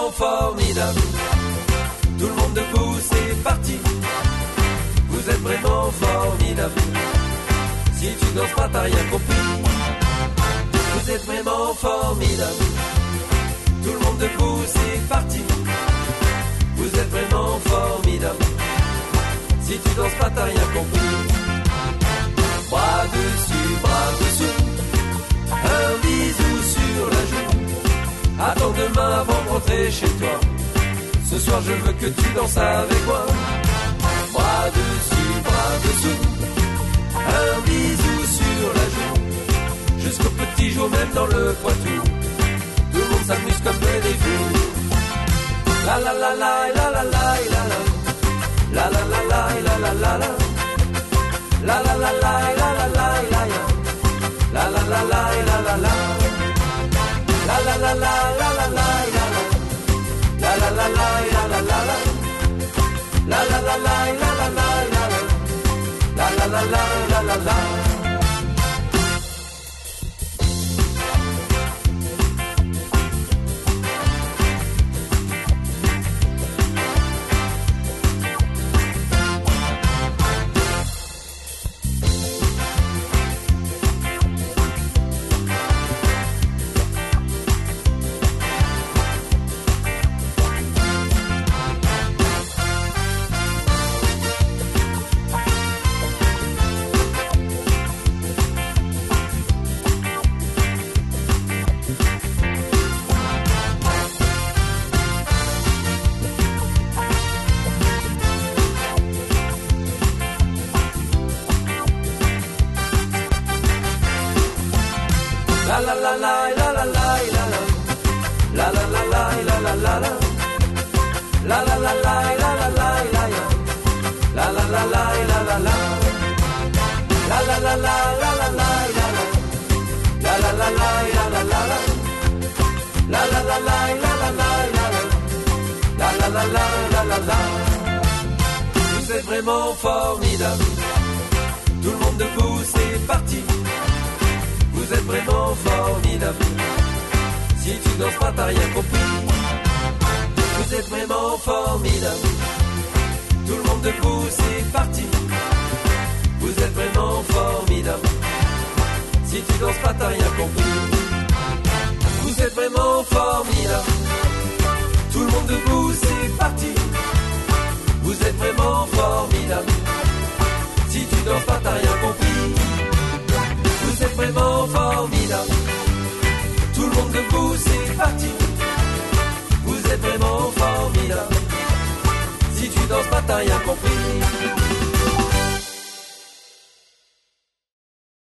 vraiment formidable. Tout le monde debout, c'est parti. Vous êtes vraiment formidable. Si tu danses pas, t'as rien compris. Vous êtes vraiment formidable. Tout le monde debout, c'est parti. Vous êtes vraiment formidable. Si tu danses pas, t'as rien compris. Bras dessus, bras dessous. Un bisou sur la joue. Attends demain avant de rentrer chez toi. Ce soir je veux que tu danses avec moi. Bras dessus, bras dessous. Un bisou sur la joue. Jusqu'au petit jour même dans le Poitou. Tout le monde s'amuse comme des fous. La la la la la la la la la. La la la la la la la la. La la la la la la la la. La la la la la la la. La la la la la la la la. La la la la la la la. La la la la la la la. La la la la la la. La la la la la la la la la. La la la la la la la la. La la la la la la la la. La la la la la la la. La la la la la la la la. La la la la la la la. La la la la la la la. La la la la la la. Vous êtes vraiment formidable. Tout le monde debout, c'est parti. Vous êtes vraiment formidable. Si tu danses pas, t'as rien compris. Vous êtes vraiment formidable. Tout le monde debout, c'est parti. Vous êtes vraiment formidable. Si tu danses pas, t'as rien compris. Vous êtes vraiment formidable. Tout le monde debout, c'est parti. Vous êtes vraiment formidable. Si tu danses pas, t'as rien compris. Vous êtes vraiment formidable. Tout le monde debout, c'est parti. Vous êtes vraiment formidable. Si tu danses pas, t'as rien compris.